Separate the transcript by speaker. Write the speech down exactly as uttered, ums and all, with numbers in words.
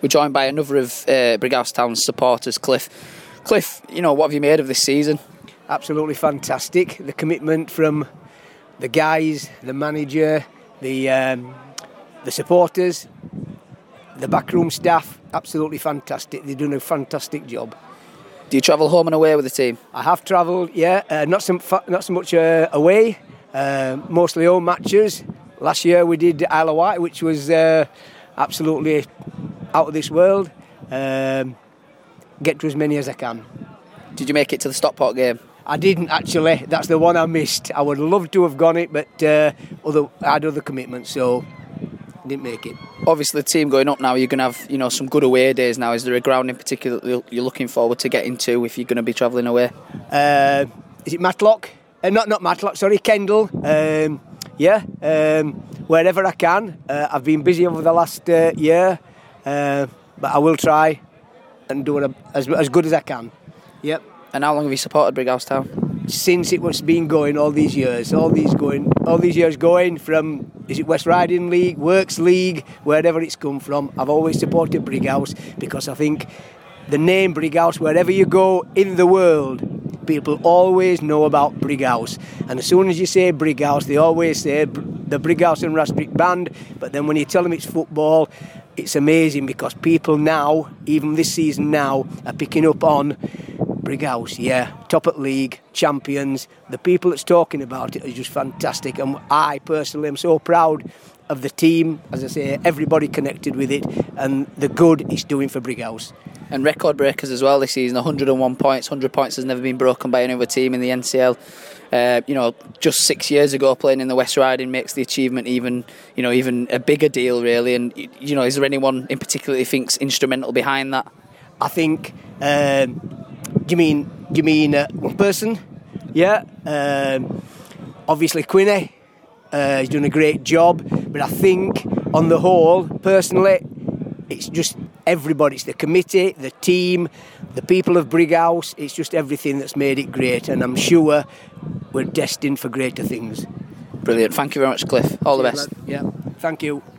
Speaker 1: We're joined by another of uh, Brighouse Town's supporters, Cliff. Cliff, you know, what have you made of this season?
Speaker 2: Absolutely fantastic. The commitment from the guys, the manager, the um, the supporters, the backroom staff, absolutely fantastic. They're doing a fantastic job.
Speaker 1: Do you travel home and away with the team?
Speaker 2: I have travelled, yeah, uh, not so not so much uh, away, uh, mostly home matches. Last year we did Isle of Wight, which was uh, absolutely out of this world. Um, get to as many as I can.
Speaker 1: Did you make it to the Stockport game?
Speaker 2: I didn't actually. That's the one I missed. I would love to have gone it, but uh, other, I had other commitments, so didn't make it.
Speaker 1: Obviously, the team going up now, you're going to have, you know, some good away days now. Is there a ground in particular that you're looking forward to getting to if you're going to be travelling away?
Speaker 2: Uh, is it Matlock? Uh, not not Matlock. Sorry, Kendal. Um, yeah, um, wherever I can. Uh, I've been busy over the last uh, year, uh, but I will try and do it as as good as I can. Yep.
Speaker 1: And how long have you supported Brighouse Town?
Speaker 2: Since it was been going all these years, all these going, all these years going from, is it West Riding League, Works League, wherever it's come from, I've always supported Brighouse because I think the name Brighouse, wherever you go in the world, people always know about Brighouse. And as soon as you say Brighouse, they always say the Brighouse and Rastrick Band. But then when you tell them it's football, it's amazing because people now, even this season now, are picking up on Brighouse, yeah, top at league, champions. The people that's talking about it are just fantastic, and I personally am so proud of the team. As I say, everybody connected with it, and the good it's doing for Brighouse.
Speaker 1: And record breakers as well this season. one hundred and one points. one hundred points has never been broken by any other team in the N C L. Uh, you know, just six years ago, playing in the West Riding makes the achievement even, you know, even a bigger deal, really. And you know, is there anyone in particular who thinks instrumental behind that?
Speaker 2: I think. Um, Do you mean, do you mean uh, one person? Yeah. Um, obviously, Quinny uh, he's doing a great job. But I think, on the whole, personally, it's just everybody. It's the committee, the team, the people of Brighouse. It's just everything that's made it great. And I'm sure we're destined for greater things.
Speaker 1: Brilliant. Thank you very much, Cliff. All the best.
Speaker 2: Yeah. Thank you.